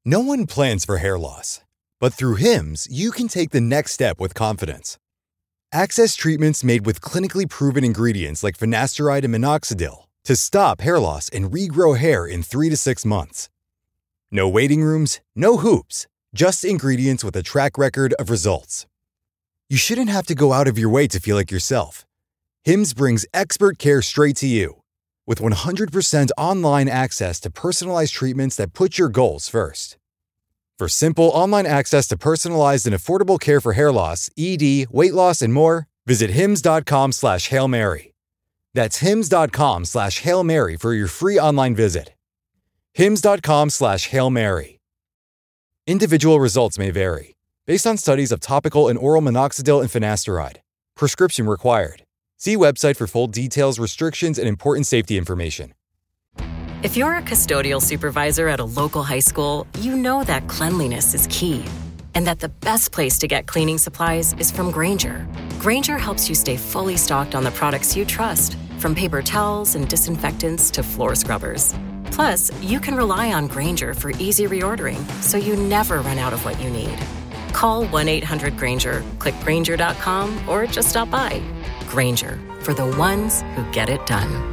No one plans for hair loss, but through Hims, you can take the next step with confidence. Access treatments made with clinically proven ingredients like finasteride and minoxidil to stop hair loss and regrow hair in 3 to 6 months. No waiting rooms, no hoops, just ingredients with a track record of results. You shouldn't have to go out of your way to feel like yourself. Hims brings expert care straight to you. With 100% online access to personalized treatments that put your goals first. For simple online access to personalized and affordable care for hair loss, ED, weight loss, and more, visit hims.com/Hail Mary. That's hims.com/Hail Mary for your free online visit. hims.com/Hail Mary. Individual results may vary, based on studies of topical and oral minoxidil and finasteride. Prescription required. See website for full details, restrictions, and important safety information. If you're a custodial supervisor at a local high school, you know that cleanliness is key, and that the best place to get cleaning supplies is from Grainger. Grainger helps you stay fully stocked on the products you trust, from paper towels and disinfectants to floor scrubbers. Plus, you can rely on Grainger for easy reordering, so you never run out of what you need. Call 1-800-GRAINGER, click Grainger.com, or just stop by. Grainger, for the ones who get it done.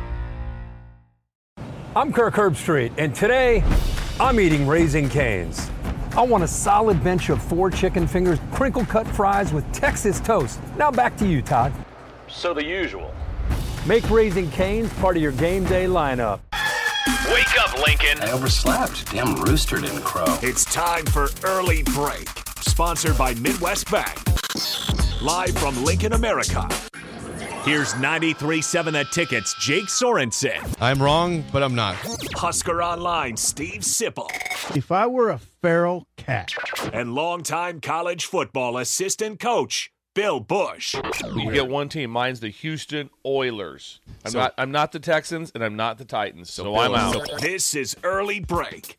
I'm Kirk Herbstreit, and today I'm eating Raising Cane's. I want a solid bench of 4 chicken fingers, crinkle-cut fries with Texas toast. Now back to you, Todd. So the usual. Make Raising Cane's part of your game day lineup. Wake up, Lincoln. I overslept. Damn rooster didn't crow. It's time for Early Break, sponsored by Midwest Bank. Live from Lincoln, America. Here's 93.7 The Ticket's Jake Sorensen. I'm wrong, but I'm not. Husker Online, Steve Sipple. If I were a feral cat. And longtime college football assistant coach, Bill Bush. You get one team. Mine's the Houston Oilers. I'm not the Texans, and I'm not the Titans, so I'm out. This is Early Break.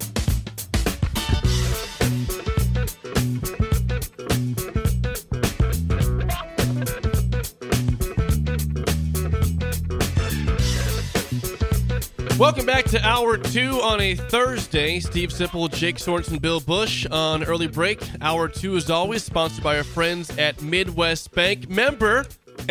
Welcome back to Hour 2 on a Thursday. Steve Sipple, Jake Sorensen, Bill Bush on Early Break. Hour 2, as always, sponsored by our friends at Midwest Bank. Member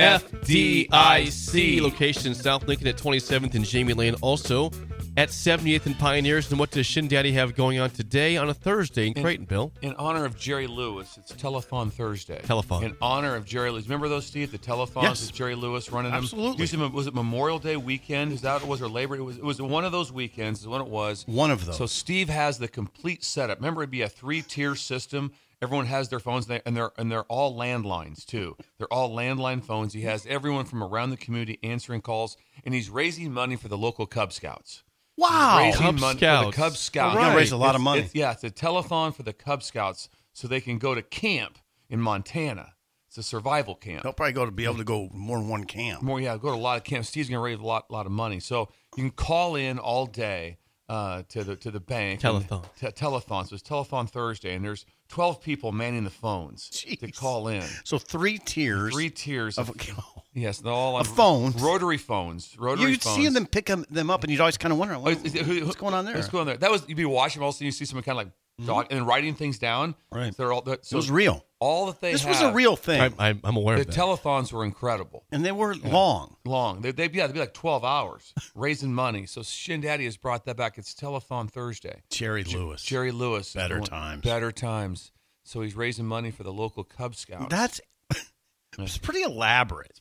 FDIC. Location in South Lincoln at 27th and Jamie Lane. Also at 78th and Pioneers. And what does Shin Daddy have going on today on a Thursday in Creighton, Bill? In honor of Jerry Lewis, it's Telethon Thursday. Telethon. In honor of Jerry Lewis. Remember those, Steve? The telethons with Jerry Lewis running them? Absolutely. Was it Memorial Day weekend? Is that what it was? Or Labor Day? It was one of those weekends is when it was. One of those. So Steve has the complete setup. Remember, it'd be a 3-tier system. Everyone has their phones, and they're all landlines, too. They're all landline phones. He has everyone from around the community answering calls, and he's raising money for the local Cub Scouts. Wow. Raising money for the Cub Scouts. You're going to raise a lot of money. It's a telethon for the Cub Scouts so they can go to camp in Montana. It's a survival camp. They'll probably be able to go more than one camp. Go to a lot of camps. Steve's going to raise a lot of money. So you can call in all day to the bank. Telethon. Telethon. So it's Telethon Thursday, and there's 12 people manning the phones to call in. So 3 tiers. 3 tiers of yes, they're all on phones. Rotary phones. You'd see them pick them up, and you'd always kind of wonder what's going on there. What's going on there? You'd be watching, all of a sudden you see someone kind of like talking and writing things down. Right. So it was real. All that they This was a real thing. I'm aware of that. The telethons were incredible. And they were long. They'd be like 12 hours raising money. So Shin Daddy has brought that back. It's Telethon Thursday. Jerry Lewis. Better times. So he's raising money for the local Cub Scouts. It's pretty elaborate.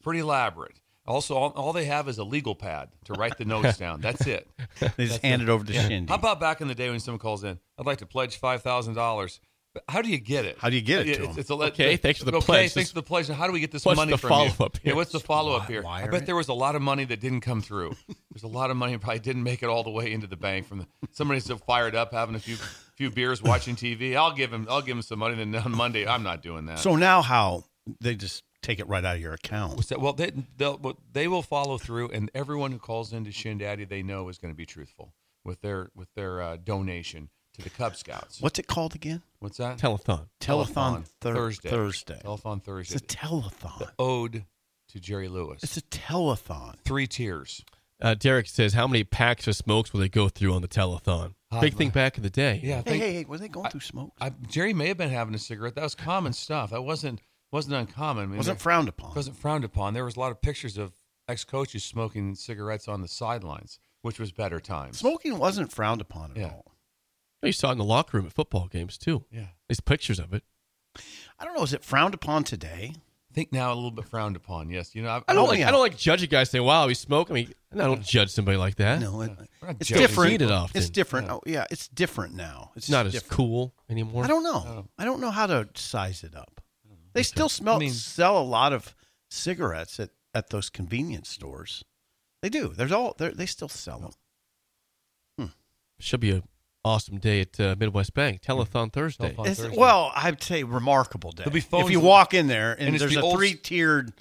Also, all they have is a legal pad to write the notes down. That's it. They just hand it over to Shindy. How about back in the day when someone calls in, I'd like to pledge $5,000. How do you get it? How do you get it to them? Thanks for the pledge. Thanks for the pledge. How do we get this What's money the from follow-up you? here? Yeah, what's the follow-up here? I bet there was a lot of money that didn't come through. There's a lot of money that probably didn't make it all the way into the bank from somebody's so fired up having a few beers watching TV. I'll give him some money. Then on Monday, I'm not doing that. So now how? They just take it right out of your account. Well, they will follow through, and everyone who calls into Shin Daddy they know is going to be truthful with their donation to the Cub Scouts. What's it called again? What's that? Telethon. Thursday. Telethon Thursday. It's a telethon. The ode to Jerry Lewis. It's a telethon. 3 tiers. Derek says, how many packs of smokes will they go through on the telethon? Big thing back in the day. Yeah. Hey, were they going through smoke? Jerry may have been having a cigarette. That was common stuff. That wasn't uncommon. I mean, wasn't frowned upon. Wasn't frowned upon. There was a lot of pictures of ex-coaches smoking cigarettes on the sidelines, which was better times. Smoking wasn't frowned upon at all. You saw it in the locker room at football games, too. Yeah. There's pictures of it. I don't know. Is it frowned upon today? I think now a little bit frowned upon, yes. You know, I don't like judge a guy saying, wow, he's smoking. I mean, I don't judge somebody like that. No, it's different. It's different. Oh, yeah, it's different now. It's not different. As cool anymore. I don't know. I don't know how to size it up. They still sell a lot of cigarettes at those convenience stores. They do. They still sell them. Should be an awesome day at Midwest Bank. Telethon Thursday. Well, I'd say remarkable day. If you walk in there and there's a three-tiered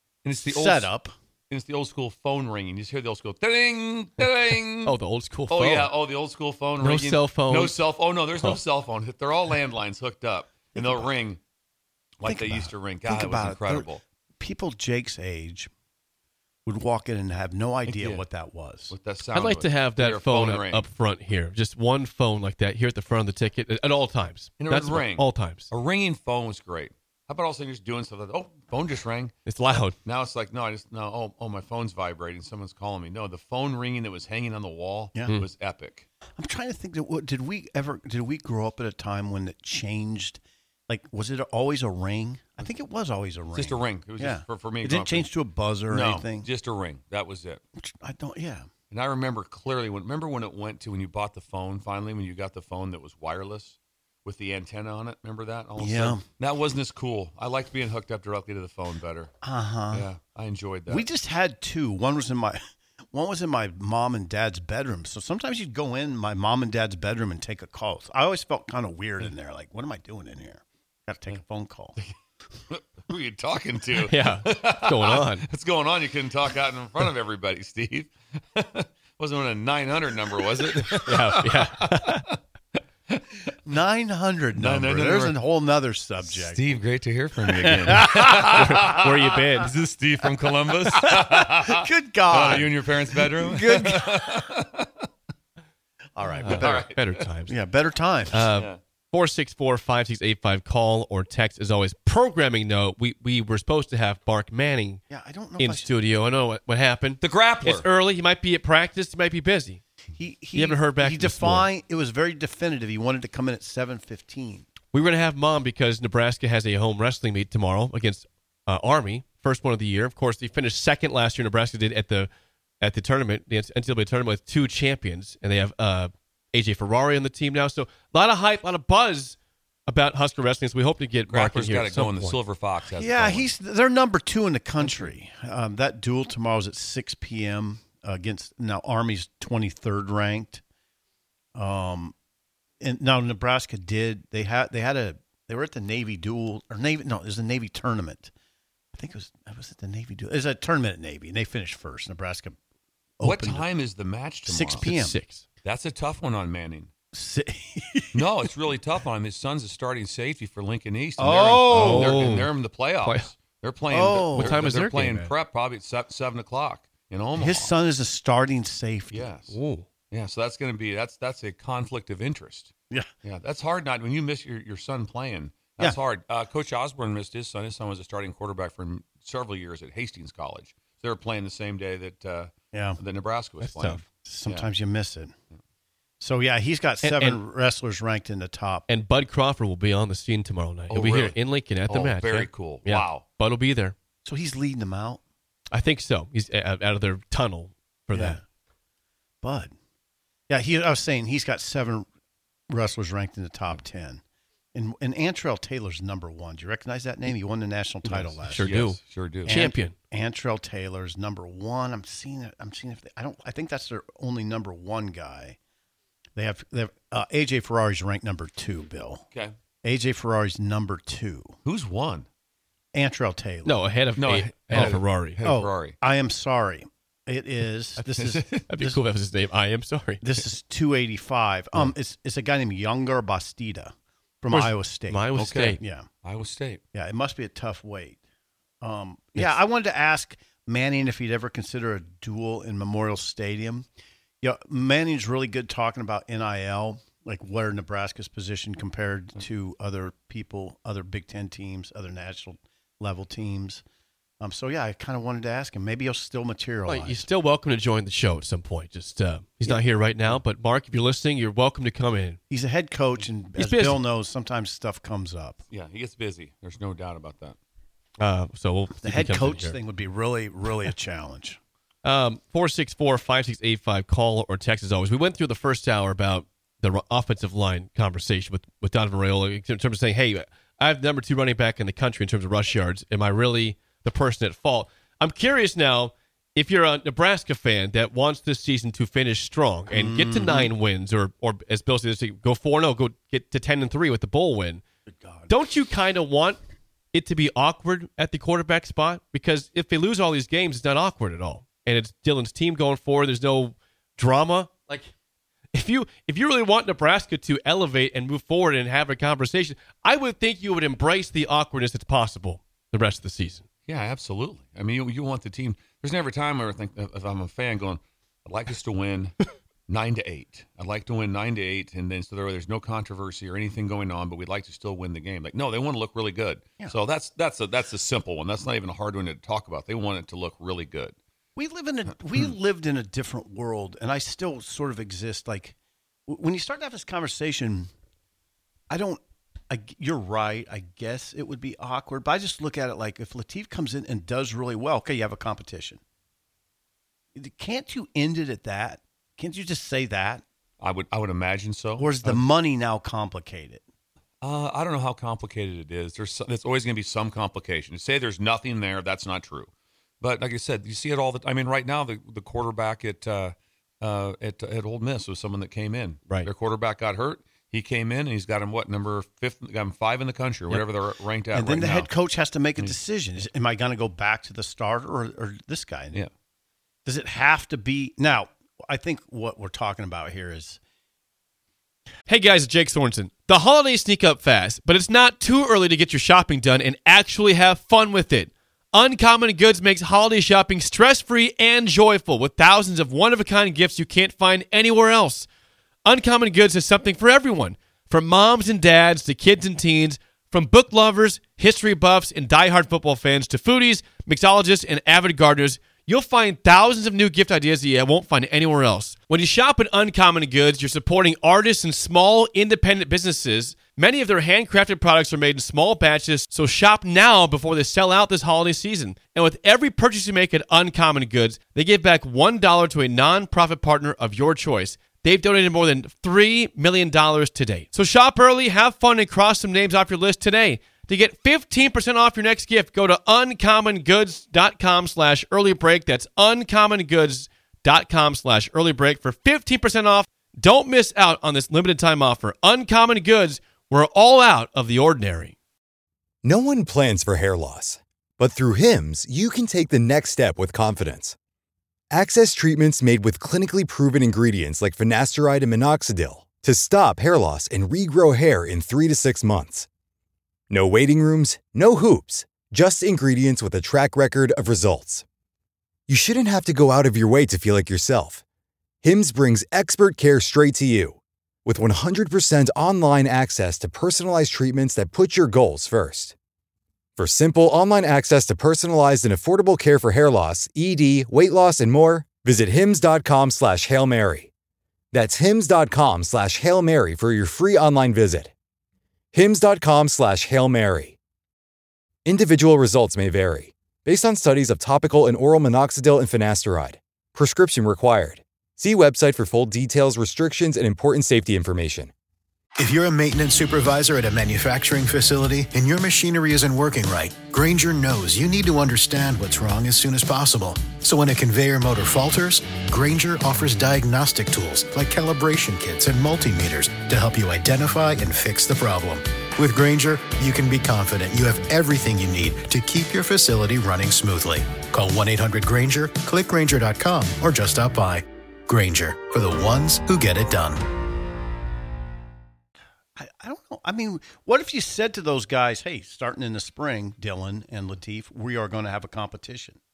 setup. And it's the old school phone ringing. You just hear the old school ding, ding. Oh, the old school phone. Oh, yeah. Oh, the old school phone ringing. No cell phone. No cell phone. Oh, no, there's no cell phone. They're all landlines hooked up. And they'll ring like they used to ring. God, it was incredible. People Jake's age would walk in and have no idea what that was. What that sound I'd like to have that phone ring. up front here. Just one phone like that here at the front of the ticket at all times. And it would ring. All times. A ringing phone was great. How about all of a sudden just doing stuff like, phone just rang. It's loud. Now it's like, my phone's vibrating. Someone's calling me. No, the phone ringing that was hanging on the wall was epic. I'm trying to think, did we grow up at a time when it changed? Like, was it always a ring? I think it was always a ring. Just a ring. It was just for me. It didn't change to a buzzer or anything? No, just a ring. That was it. And I remember clearly, when it went to when you bought the phone, finally, when you got the phone that was wireless with the antenna on it. Remember that? All of a sudden? That wasn't as cool. I liked being hooked up directly to the phone better. Uh-huh. Yeah, I enjoyed that. We just had two. One was in my mom and dad's bedroom. So sometimes you'd go in my mom and dad's bedroom and take a call. So I always felt kind of weird in there. Like, what am I doing in here? Got to take a phone call. Who are you talking to? Yeah. What's going on? What's going on? You couldn't talk out in front of everybody, Steve. Wasn't a 900 number, was it? Yeah. 900 number. There's a whole nother subject. Steve, great to hear from you again. Where you been? Is this Steve from Columbus? Good God. Are you in your parents' bedroom? Good God. All right. Better times. Yeah, better times. 464-5685, call or text. As always, programming note, we were supposed to have Mark Manning I don't know in studio. I know what happened. The grappler. It's early. He might be at practice. He might be busy. You haven't heard back. It was very definitive. He wanted to come in at 7:15. We were going to have Mom because Nebraska has a home wrestling meet tomorrow against Army. First one of the year. Of course, they finished second last year. Nebraska did at the tournament, the NCAA tournament, with two champions, and they have AJ Ferrari on the team now. So a lot of hype, a lot of buzz about Husker wrestling. So we hope to get Mark in here. Got it going. The Silver Fox has they're number 2 in the country. That duel tomorrow is at 6 p.m. Against now Army's 23rd ranked. And now Nebraska they were at the Navy duel or Navy. No, it was a Navy tournament. I think it was at the Navy duel. It was a tournament at Navy, and they finished first. Nebraska. What time is the match tomorrow? 6 p.m. 6. That's a tough one on Manning. No, it's really tough on him. His son's a starting safety for Lincoln East. And they're in the playoffs. They're playing. What time is they're their playing game prep? Probably at 7 o'clock in Omaha. His son is a starting safety. Yes. Ooh. Yeah. So that's going to be that's a conflict of interest. Yeah. Yeah. That's hard. Not when you miss your son playing. That's hard. Coach Osborne missed his son. His son was a starting quarterback for several years at Hastings College. They were playing the same day that Nebraska was playing. Tough. Sometimes you miss it. So, he's got 7 wrestlers ranked in the top. And Bud Crawford will be on the scene tomorrow night. He'll be here in Lincoln at the match. Very cool. Yeah. Wow. Bud will be there. So he's leading them out? I think so. He's out of their tunnel for that. Bud. Yeah, I was saying he's got 7 wrestlers ranked in the top 10. And Antrell Taylor's number 1. Do you recognize that name? He won the national title last year. Sure do. Champion. Antrell Taylor's number 1. I'm seeing it. I think that's their only number 1 guy. They have AJ Ferrari's ranked number 2, Bill. Okay. AJ Ferrari's number 2. Who's 1? Antrell Taylor. No, ahead of Ferrari. Ferrari. I am sorry. It is. That'd be cool if that was his name. I am sorry. This is 285. It's a guy named Younger Bastida from Iowa State. From Iowa State. Yeah. Iowa State. Yeah, it must be a tough weight. I wanted to ask Manning if he'd ever consider a duel in Memorial Stadium. Yeah, Manning's really good talking about NIL, like where Nebraska's positioned compared to other people, other Big Ten teams, other national level teams. So yeah, I kind of wanted to ask him. Maybe he'll still materialize. Well, you're still welcome to join the show at some point. Just he's not here right now, but Mark, if you're listening, you're welcome to come in. He's a head coach, and as Bill knows, sometimes stuff comes up. Yeah, he gets busy. There's no doubt about that. So the head coach thing would be really, really a challenge. 464-5685, call or text as always. We went through the first hour about the offensive line conversation with Donovan Raiola in terms of saying, hey, I have the number 2 running back in the country in terms of rush yards. Am I really the person at fault? I'm curious now, if you're a Nebraska fan that wants this season to finish strong and get to 9 wins, or as Bill said, go 4-0, go get to 10-3 with the bowl win, don't you kind of want it to be awkward at the quarterback spot? Because if they lose all these games, it's not awkward at all. And it's Dylan's team going forward. There's no drama. Like, if you really want Nebraska to elevate and move forward and have a conversation, I would think you would embrace the awkwardness that's possible the rest of the season. Yeah, absolutely. I mean, you want the team. There's never a time I ever think, if I'm a fan, going, I'd like us to win 9-8. I'd like to win 9-8, and then so there's no controversy or anything going on, but we'd like to still win the game. Like, no, they want to look really good. Yeah. So that's a simple one. That's not even a hard one to talk about. They want it to look really good. We lived in a different world, and I still sort of exist. Like, when you start to have this conversation, you're right. I guess it would be awkward, but I just look at it like if Latif comes in and does really well, okay, you have a competition. Can't you end it at that? Can't you just say that? I would imagine so. Or is the money now complicated? I don't know how complicated it is. There's always going to be some complication. To say there's nothing there, that's not true. But like I said, you see it all I mean, right now the quarterback at Ole Miss was someone that came in. Right. Their quarterback got hurt. He came in and he's got him number 5? Got him 5 in the country or whatever they're ranked at. And then right the now. head coach has to make a decision. Am I going to go back to the starter or this guy? Yeah. Does it have to be now? I think what we're talking about here is. Hey guys, it's Jake Sorensen. The holidays sneak up fast, but it's not too early to get your shopping done and actually have fun with it. Uncommon Goods makes holiday shopping stress-free and joyful with thousands of one-of-a-kind gifts you can't find anywhere else. Uncommon Goods has something for everyone, from moms and dads to kids and teens, from book lovers, history buffs, and diehard football fans to foodies, mixologists, and avid gardeners. You'll find thousands of new gift ideas that you won't find anywhere else. When you shop at Uncommon Goods, you're supporting artists and small, independent businesses. Many of their handcrafted products are made in small batches, so shop now before they sell out this holiday season. And with every purchase you make at Uncommon Goods, they give back $1 to a nonprofit partner of your choice. They've donated more than $3 million to date. So shop early, have fun, and cross some names off your list today. To get 15% off your next gift, go to uncommongoods.com/earlybreak. That's uncommongoods.com/earlybreak for 15% off. Don't miss out on this limited time offer. Uncommon Goods, we're all out of the ordinary. No one plans for hair loss, but through Hims, you can take the next step with confidence. Access treatments made with clinically proven ingredients like finasteride and minoxidil to stop hair loss and regrow hair in 3 to 6 months. No waiting rooms, no hoops, just ingredients with a track record of results. You shouldn't have to go out of your way to feel like yourself. Hims brings expert care straight to you. With 100% online access to personalized treatments that put your goals first. For simple online access to personalized and affordable care for hair loss, ED, weight loss, and more, visit hims.com/Hail Mary. That's hims.com/Hail Mary for your free online visit. hims.com/Hail Mary. Individual results may vary, based on studies of topical and oral minoxidil and finasteride. Prescription required. See website for full details, restrictions, and important safety information. If you're a maintenance supervisor at a manufacturing facility and your machinery isn't working right, Grainger knows you need to understand what's wrong as soon as possible. So when a conveyor motor falters, Grainger offers diagnostic tools like calibration kits and multimeters to help you identify and fix the problem. With Grainger, you can be confident you have everything you need to keep your facility running smoothly. Call 1-800-GRAINGER, click Grainger.com, or just stop by. Grainger, for the ones who get it done. I don't know. I mean, what if you said to those guys, hey, starting in the spring, Dylan and Latif, we are going to have a competition.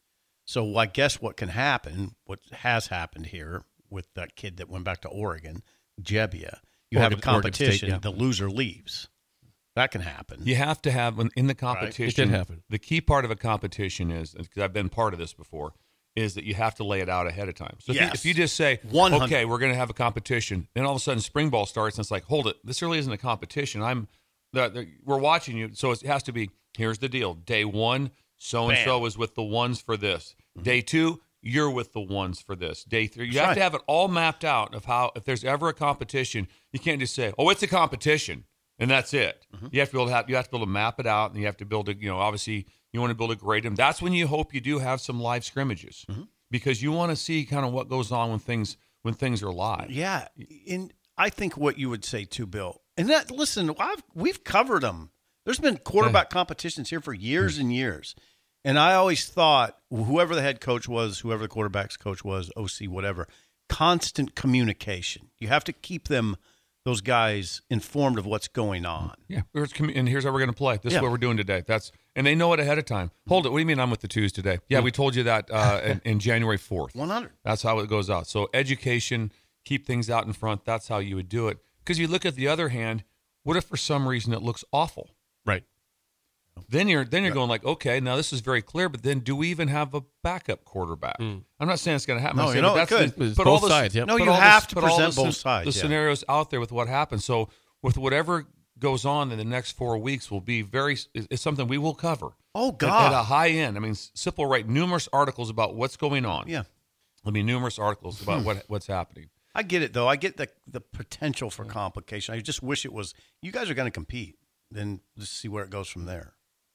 So I guess what can happen, what has happened here with that kid that went back to Oregon, Jebbia, you have a competition, State, the loser leaves. That can happen. You have to have, in the competition, Right. It did happen. The key part of a competition is, because I've been part of this before, is that you have to lay it out ahead of time. So if you just say, 100. okay, we're going to have a competition, then all of a sudden spring ball starts, and it's like, hold it, this really isn't a competition. We're watching you, so it has to be, here's the deal. Day 1, so-and-so is with the ones for this. Mm-hmm. Day 2, you're with the ones for this. Day 3, you have to have it all mapped out of how, if there's ever a competition, you can't just say, oh, it's a competition, and that's it. Mm-hmm. You have to be able to map it out, and you have to build a, obviously you want to build a grade. And that's when you hope you do have some live scrimmages, because you want to see kind of what goes on when things are live. Yeah, and I think what you would say too, Bill, and that, listen, we've covered them. There's been quarterback competitions here for years and years. And I always thought whoever the head coach was, whoever the quarterback's coach was, OC, whatever, constant communication. You have to keep those guys informed of what's going on. Yeah, and here's how we're going to play. This is what we're doing today. And they know it ahead of time. Hold it. What do you mean I'm with the twos today? Yeah, we told you that in January 4th. 100. That's how it goes out. So education, keep things out in front. That's how you would do it. Because you look at the other hand, what if for some reason it looks awful? Right. Then you're going like, okay, now this is very clear, but then do we even have a backup quarterback? I'm not saying it's going to happen. No, it could. Put both sides. Yep. No, you have to present both sides. The scenarios out there with what happens. So with whatever goes on in the next 4 weeks will be it's something we will cover. Oh, God. At a high end. I mean, SIP will write numerous articles about what's going on. Yeah. There'll be numerous articles about what's happening. I get it, though. I get the potential for complication. I just wish it was, you guys are going to compete. Then let's see where it goes from there.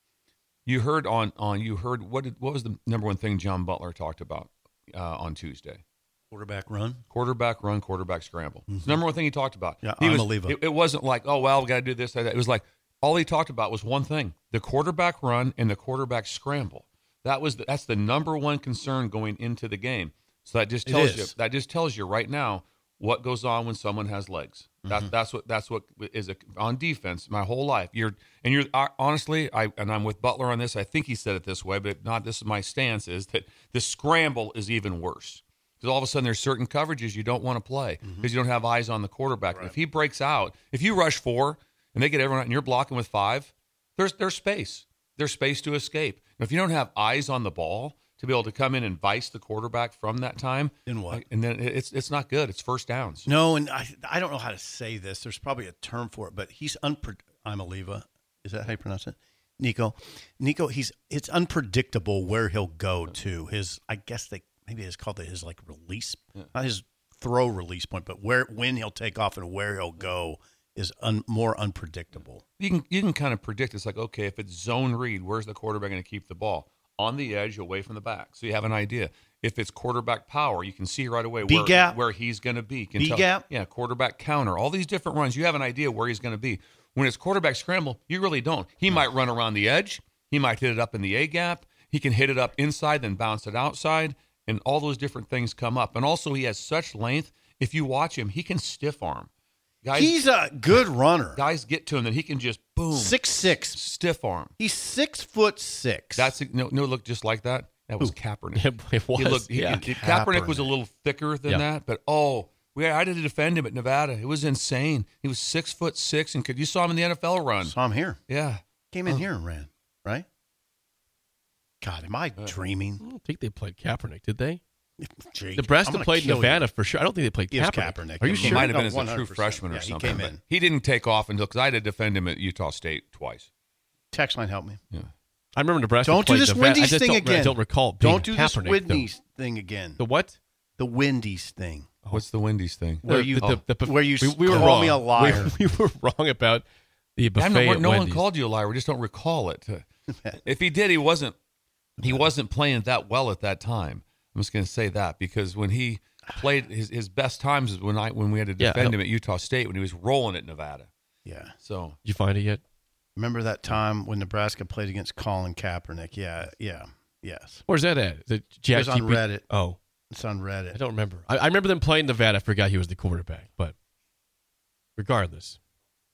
You heard what was the number one thing John Butler talked about on Tuesday? Quarterback run, quarterback scramble. It's the number one thing he talked about. Yeah, it wasn't like, oh, well, we got to do this. It was like all he talked about was one thing: the quarterback run and the quarterback scramble. That's the number one concern going into the game. So that just tells you right now what goes on when someone has legs. That's what is on defense. My whole life, honestly, I'm with Butler on this. I think he said it this way, but not. This is my stance: is that the scramble is even worse. Because all of a sudden there's certain coverages you don't want to play because you don't have eyes on the quarterback. Right. If he breaks out, if you rush 4 and they get everyone out and you're blocking with 5, there's space. There's space to escape. Now, if you don't have eyes on the ball to be able to come in and vice the quarterback from that time, then what? And then it's not good. It's first downs. No, and I don't know how to say this. There's probably a term for it, but he's Imaliva. Is that how you pronounce it? Nico, it's unpredictable where he'll go to. Maybe it's called his release, not his throw release point, but when he'll take off and where he'll go is more unpredictable. You can kind of predict. It's like, okay, if it's zone read, where's the quarterback going to keep the ball? On the edge, away from the back. So you have an idea. If it's quarterback power, you can see right away where he's going to be. B-gap? Yeah, quarterback counter. All these different runs, you have an idea where he's going to be. When it's quarterback scramble, you really don't. He might run around the edge. He might hit it up in the A-gap. He can hit it up inside, then bounce it outside. And all those different things come up. And also he has such length. If you watch him, he can stiff arm. Guys, he's a good runner. Guys get to him, and he can just boom. 6'6". Stiff arm. He's 6'6". That's no look just like that. That was Kaepernick. It was. Kaepernick was a little thicker than that, but I had to defend him at Nevada. It was insane. He was 6'6", and you saw him in the NFL run. Saw him here. Yeah, came in here and ran. Right. God, am I dreaming? I don't think they played Kaepernick, did they? Jake, Nebraska played Nevada for sure. I don't think they played Kaepernick. Are you sure? He might have been as a 100%. true freshman or something. He came in. He didn't take off because I had to defend him at Utah State twice. Text line, help me. Yeah. I remember Nebraska don't played do this Nevada. Wendy's thing again. I don't recall being Don't do this Kaepernick, Wendy's thing again. The what? The Wendy's thing. What's the Wendy's thing? Where you we were call wrong. me a liar. We were wrong about the buffet at no one Wendy's. called you a liar. We just don't recall it. If he did, he wasn't playing that well at that time. I'm just going to say that because when he played his best times is when we had to defend him at Utah State when he was rolling at Nevada. Yeah. So did you find it yet? Remember that time when Nebraska played against Colin Kaepernick? Yeah. Yes. Where's that at? Is it It's on Reddit. Oh. It's on Reddit. I don't remember. I remember them playing Nevada. I forgot he was the quarterback, but regardless.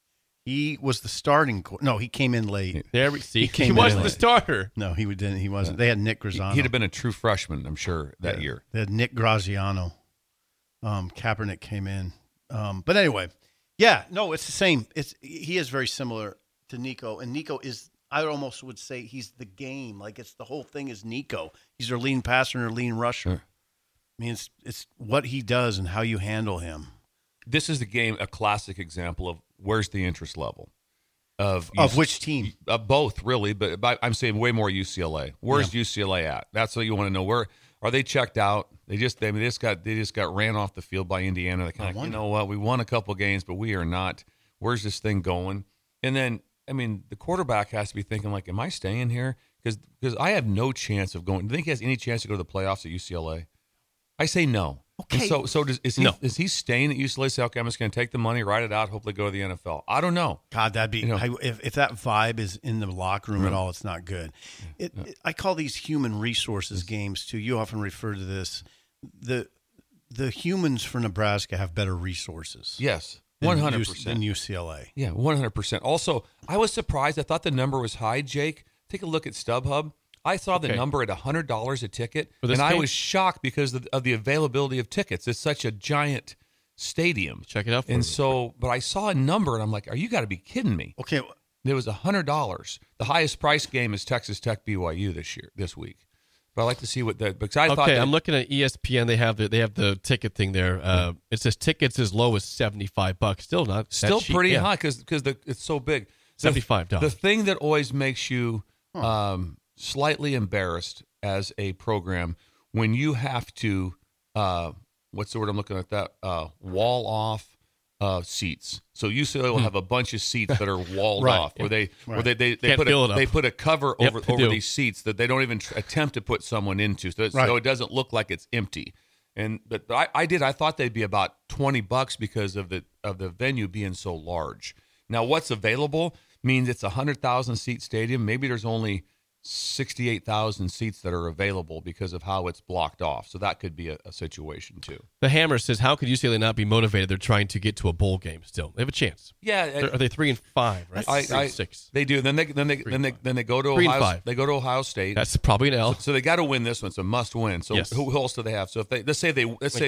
He was the starting. No, he came in late. There we see. He wasn't the starter. No, he didn't. He wasn't. They had Nick Graziano. He'd have been a true freshman, I'm sure, that year. They had Nick Graziano. Kaepernick came in. But anyway, yeah, no, it's the same. He is very similar to Nico, and Nico is, I almost would say, he's the game. Like, it's the whole thing is Nico. He's their lean passer and their lean rusher. Sure. I mean, it's what he does and how you handle him. This is the game, a classic example of where's the interest level of which team? Both, really, but I'm saying way more UCLA. Where's UCLA at? That's what you want to know. Where are they checked out? They just got ran off the field by Indiana. They kind of, you know what? We won a couple games, but we are not. Where's this thing going? And then, I mean, the quarterback has to be thinking like, am I staying here? Because I have no chance of going. Do you think he has any chance to go to the playoffs at UCLA? I say no. Okay. And so is he staying at UCLA? Say, okay, I'm just going to take the money, ride it out, hopefully go to the NFL. I don't know. God, that'd be if that vibe is in the locker room at all, it's not good. I call these human resources games too. You often refer to this. The humans for Nebraska have better resources. Yes, 100% than UCLA. Yeah, 100%. Also, I was surprised. I thought the number was high. Jake, take a look at StubHub. I saw the number at $100 a ticket, and I was shocked because of the availability of tickets. It's such a giant stadium. Check it out for me. But I saw a number, and I'm like, you got to be kidding me. Okay. It was $100. The highest price game is Texas Tech BYU this week. But I like to see what that, because I thought I'm looking at ESPN. They have the ticket thing there. It says tickets as low as $75. Still cheap. Pretty high because it's so big. $75. The thing that always makes you slightly embarrassed as a program when you have to what's the word I'm looking at, that wall off seats. So UCLA will have a bunch of seats that are walled off, where they put a cover over these seats that they don't even attempt to put someone into, so it doesn't look like it's empty. But I thought they'd be about $20 because of the venue being so large. Now what's available means it's a 100,000 seat stadium. Maybe there's only 68,000 seats that are available because of how it's blocked off. So that could be a situation too. The Hammer says, how could UCLA not be motivated? They're trying to get to a bowl game still. They have a chance. Yeah. Are they 3-5, right? 6. They do. Then they go to Ohio. They go to Ohio State. That's probably an L. So they got to win this one. It's a must win. So who else do they have? So if let's say they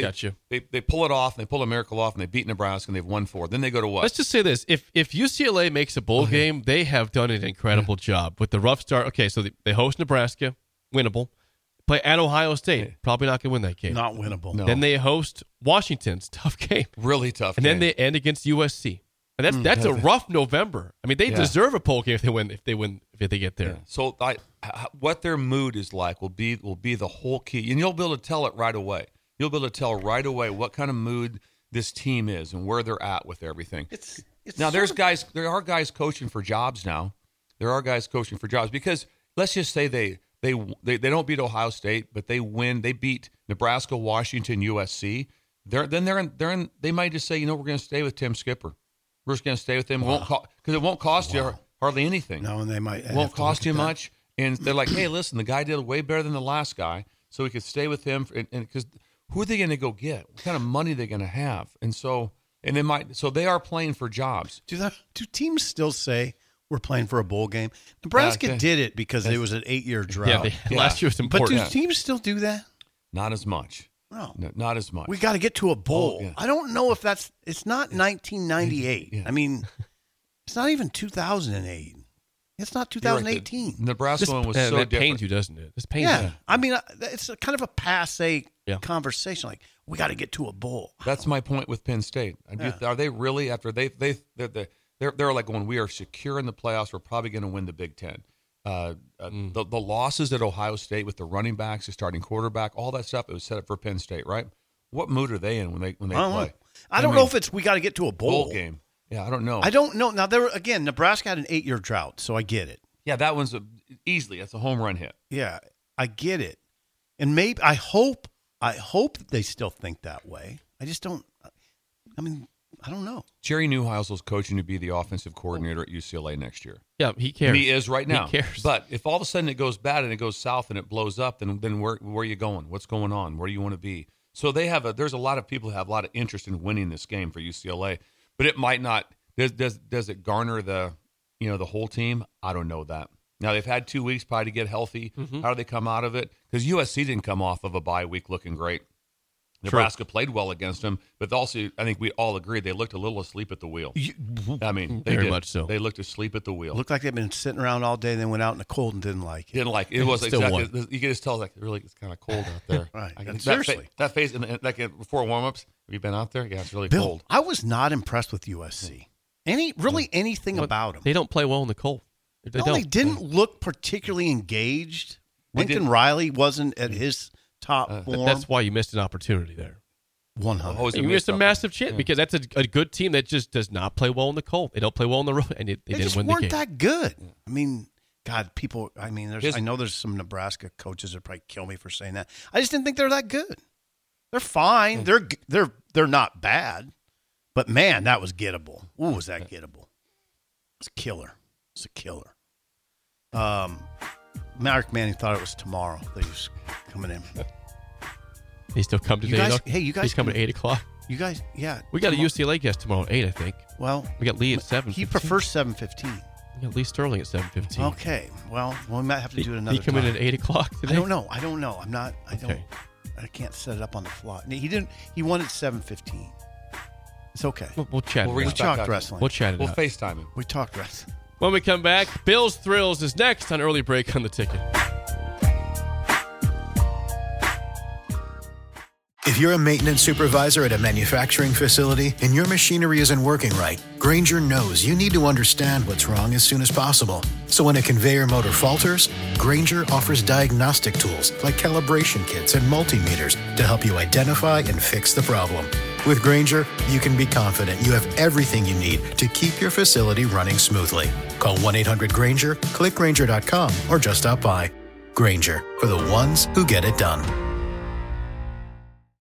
pull it off, and they pull a miracle off, and they beat Nebraska, and they've won 4. Then they go to what? Let's just say this: if UCLA makes a bowl game, they have done an incredible job with the rough start. Okay, so they host Nebraska, winnable. Play at Ohio State, probably not going to win that game. Not winnable. No. Then they host Washington's tough game, really tough. And then they end against USC, and that's a rough November. I mean, they deserve a bowl game if they get there. Yeah. So what their mood is like will be the whole key, and you'll be able to tell it right away. You'll be able to tell right away what kind of mood this team is and where they're at with everything. Now there are guys coaching for jobs now. There are guys coaching for jobs because let's just say they don't beat Ohio State, but they win. They beat Nebraska, Washington, USC. They might just say, we're going to stay with Tim Skipper. We're just going to stay with him. Because it won't cost you hardly anything. No, and they might. It won't cost you much. And they're like, hey, listen, the guy did way better than the last guy, so we could stay with him. And because who are they going to go get? What kind of money are they going to have? So they are playing for jobs. Do teams still say we're playing for a bowl game? Nebraska did it because it was an 8-year drought. Last year was important. But do teams still do that? Not as much. No, not as much. We got to get to a bowl. I don't know if it's not 1998. Yeah. I mean, it's not even 2008. It's not 2018. Right. The Nebraska one was so different. It pains you, doesn't it? This pains you. I mean, it's kind of a passe conversation. Like, we got to get to a bowl. That's my point with Penn State. Are they really, after they're like when we are secure in the playoffs, we're probably going to win the Big Ten. The losses at Ohio State with the running backs, the starting quarterback, all that stuff, it was set up for Penn State, right? What mood are they in when they play? I don't know if it's we got to get to a bowl game. Yeah, I don't know. I don't know. Now, Nebraska had an 8-year drought, so I get it. Yeah, that one's easily. That's a home run hit. Yeah, I get it. And maybe I hope that they still think that way. I just don't. I mean, I don't know. Jerry Neuheisel's coaching to be the offensive coordinator at UCLA next year. Yeah, he cares. And he is right now. He cares. But if all of a sudden it goes bad and it goes south and it blows up, then where are you going? What's going on? Where do you want to be? So there's a lot of people who have a lot of interest in winning this game for UCLA, but it might not Does it garner the whole team? I don't know that. Now they've had 2 weeks probably to get healthy. Mm-hmm. How do they come out of it? Because USC didn't come off of a bye week looking great. Nebraska played well against them, but also I think we all agreed they looked a little asleep at the wheel. I mean, they very did. much so. They looked asleep at the wheel. Looked like they'd been sitting around all day and then went out in the cold and didn't like it. Didn't like it. It was exactly. You can just tell it's kind of cold out there. Right. Seriously, that phase before warm-ups. Have you been out there? Yeah, it's really Bill, cold. I was not impressed with USC. Anything about them. They don't play well in the cold. They didn't look particularly engaged. Lincoln Riley wasn't at his top form. That's why you missed an opportunity there. 100. You missed a massive chance because that's a good team that just does not play well in the cold. They don't play well on the road, and they didn't win the game. They just weren't that good. I mean, God, people. I mean, I know there's some Nebraska coaches that probably kill me for saying that. I just didn't think they're that good. They're fine. They're not bad, but man, that was gettable. Ooh, was that gettable? It's a killer. It's a killer. Mark Manning thought it was tomorrow that he was coming in. He still come today. You guys, he's coming at 8:00. You guys, yeah. We got a UCLA guest tomorrow at 8, I think. Well, we got Lee at 7. He prefers 7:15. We got Lee Sterling at 7:15. Okay. Well, we might have to do it another time. He come in at 8:00 today. I don't know. I'm not. I can't set it up on the fly. He didn't. He wanted 7:15. It's okay. We'll chat. We talked wrestling. We'll chat it We'll out. FaceTime him. We talked wrestling. When we come back, Bill's Thrills is next on Early Break on the Ticket. If you're a maintenance supervisor at a manufacturing facility and your machinery isn't working right, Grainger knows you need to understand what's wrong as soon as possible. So when a conveyor motor falters, Grainger offers diagnostic tools like calibration kits and multimeters to help you identify and fix the problem. With Grainger, you can be confident you have everything you need to keep your facility running smoothly. Call 1-800-GRAINGER, click Grainger.com, or just stop by. Grainger, for the ones who get it done.